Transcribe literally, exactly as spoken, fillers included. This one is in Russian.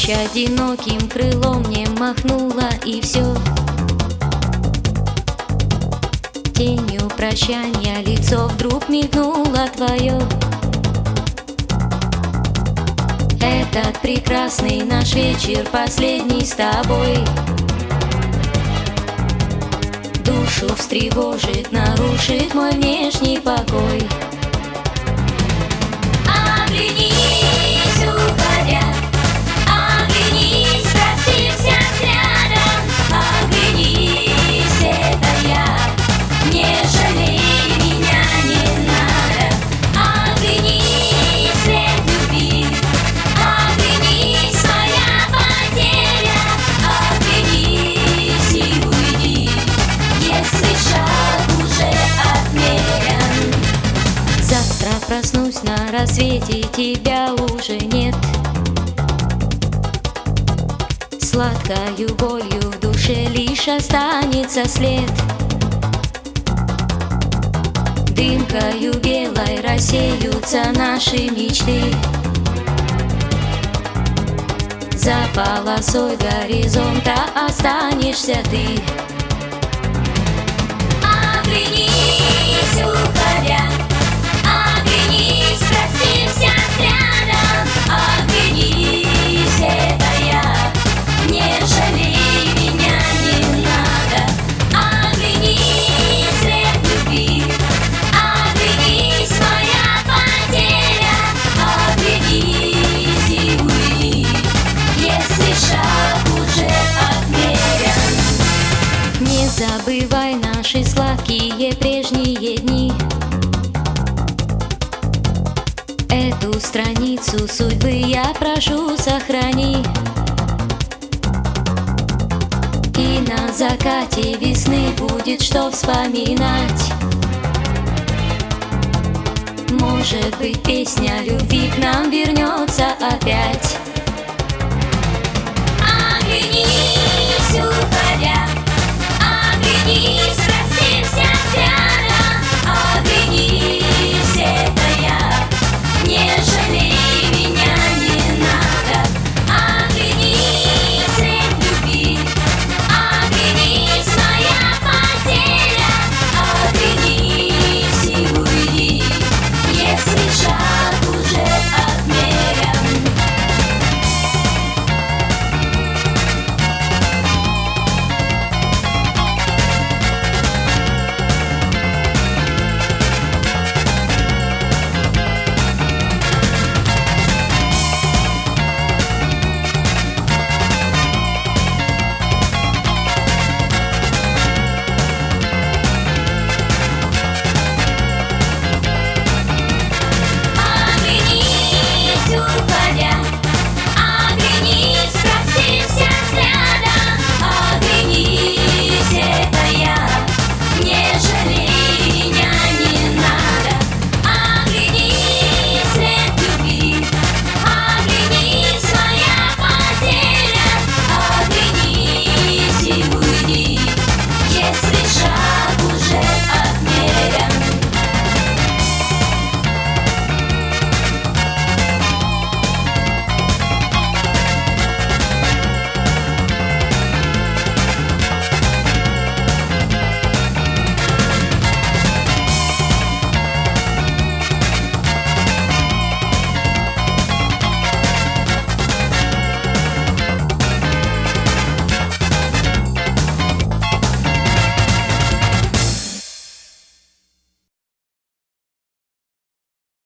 Ночь одиноким крылом мне махнула, и все. Тенью прощания лицо вдруг мигнуло твое. Этот прекрасный наш вечер, последний с тобой, душу встревожит, нарушит мой внешний покой. Оглянись, уходя, оглянись, простимся взглядом. Оглянись, это я, не жалей меня, не надо. Оглянись, след любви, оглянись, моя потеря. Оглянись и уйди, если шаг уже отмерен. Завтра проснусь на рассвете, тебя уже нет. Сладкою болью в душе лишь останется след. Дымкою белой рассеются наши мечты. За полосой горизонта останешься ты. Оглянись, уходя, оглянись, простимся взглядом. Оглянись, это я, не жалей меня, не надо. Оглянись, след любви, оглянись, моя потеря. Оглянись и уйди, если шаг уже отмерен. Не забывай наши сладкие прежние дни. Эту страницу судьбы я прошу, сохрани. И на закате весны будет что вспоминать. Может быть, песня любви к нам вернется опять.